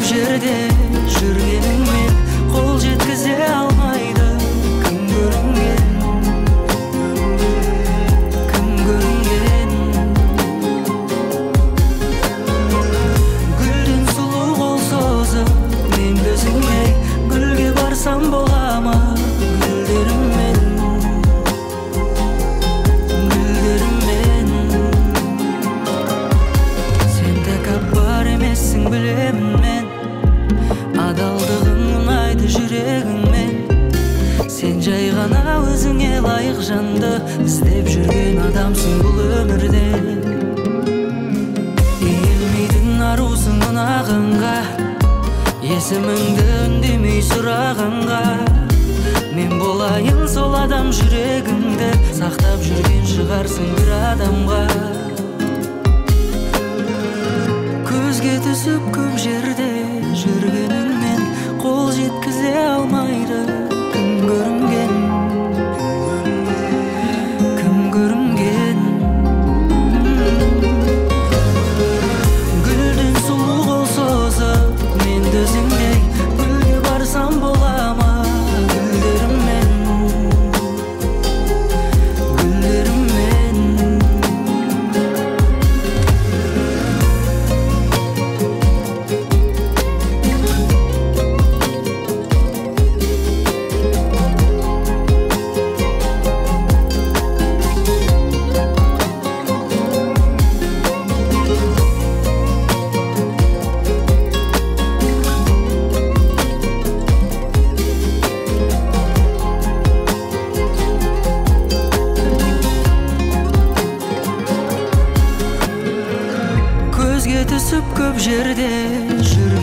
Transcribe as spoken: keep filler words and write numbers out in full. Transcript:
жерде жүргеніңмен қол жеткізе алмайды кім көрінген, кім көрінген. Гүлден сұлу қол созып мен көзіңе, гүлге барсам бола ма гүлдеріммен, гүлдеріммен. Сен тәкаппар емессің білемін мен, адалдығың ұнайды жүрегіңмен. Сен жай ғана өзіңе лайық жанды іздеп жүрген адамсың бұл өмірде. Иілмейтін арусың ұнағанға, есіміңді үндемей сұрағанға. Мен болайын сол адам жүрегіңді сақтап жүрген шығарсың бір адамға. Көзге түсіп көп жерде жүргеніңмен қол жеткізе алмайды кім көрінген, кім көрінген. Гүлден сұлу қол созып мен төзіңдей, гүлге барсам бола ма гүлдеріммен, гүлдеріммен. Көзге түсіп көп жерде жүр